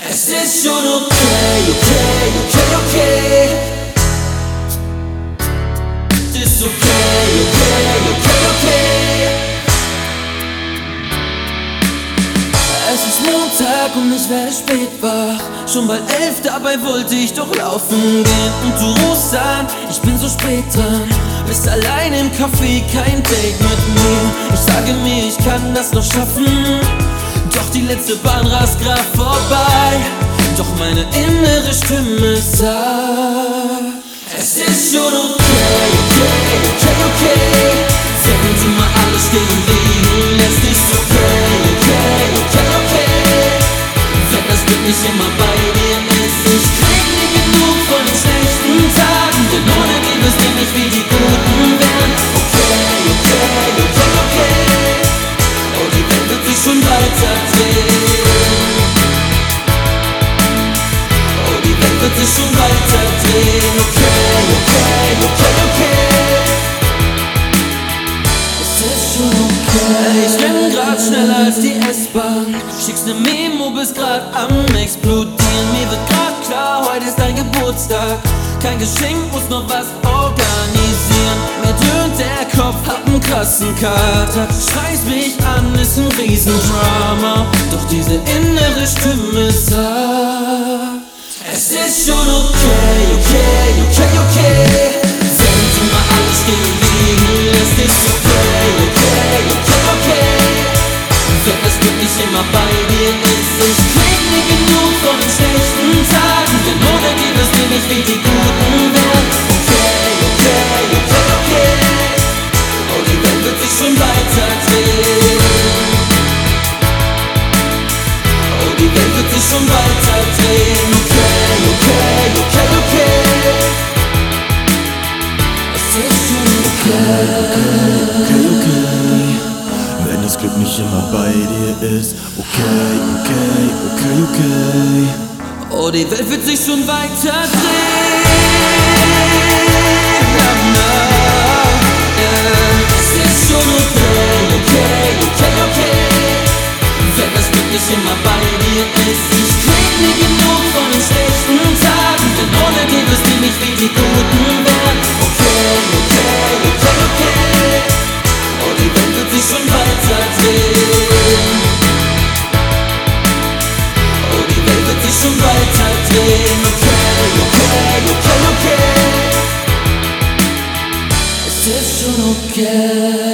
Es ist schon okay, okay, okay, okay. Es ist okay, okay, okay, okay. Es ist Montag und ich werde spät wach. Schon bald 11, dabei wollte ich doch laufen gehen. Und du rufst an, ich bin so spät dran. Bist allein im Café, kein Date mit mir. Ich sage mir, ich kann das noch schaffen. Doch die letzte Bahn rast grad vorbei. Doch meine innere Stimme sagt: Es ist schon okay, okay, okay, okay. Wenn du mal alles stehen liegen lässt, ist okay, okay, okay, okay. Wenn das Glück nicht immer bei dir ist, ich krieg nie genug von den schlechten Tagen, denn ohne die wüsste ich nicht, wie die guten wären. Okay, okay, okay, okay. Oh, die Welt wird sich schon weiter drehen. Oh, die Welt wird sich schon weiter drehen. Okay, okay, okay, okay. Ich renn grad schneller als die S-Bahn. Schickst ne Memo, bist grad am explodieren. Mir wird grad klar, heute ist dein Geburtstag. Kein Geschenk, muss noch was organisieren. Mir dröhnt der Kopf, hab nen krassen Kater. Schreist mich an, ist ein Riesendrama. Doch diese innere Stimme sagt: Es ist schon okay, okay, okay, okay. Wenn du mal alles stehen liegen lässt, ist okay, okay, okay, okay. Wenn das Glück nicht immer bei dir ist, ich krieg nie genug von den schlechten Tagen, denn ohne die wüsste ich nicht, wie die guten wären. Okay, okay, okay, okay. Oh, die Welt wird sich schon weiter drehen. Oh, die Welt wird sich schon weiter drehen. Okay, okay, okay, okay. Es ist schon okay, okay, okay. Wenn das Glück nicht immer bei dir ist, okay, okay, okay, okay. Oh, die Welt wird sich schon weiter drehen. Es ist schon okay, okay, okay, okay. Wenn das Glück nicht immer bei dir ist, ich krieg nie genug von den schlechten Tagen, denn ohne die wüsste ich nicht, wie die guten wären. Okay, okay, okay, okay. Oh, die Welt wird sich schon weiter drehen. Oh, die Welt wird sich schon weiter drehen. Okay, okay, okay, okay. Es ist schon okay.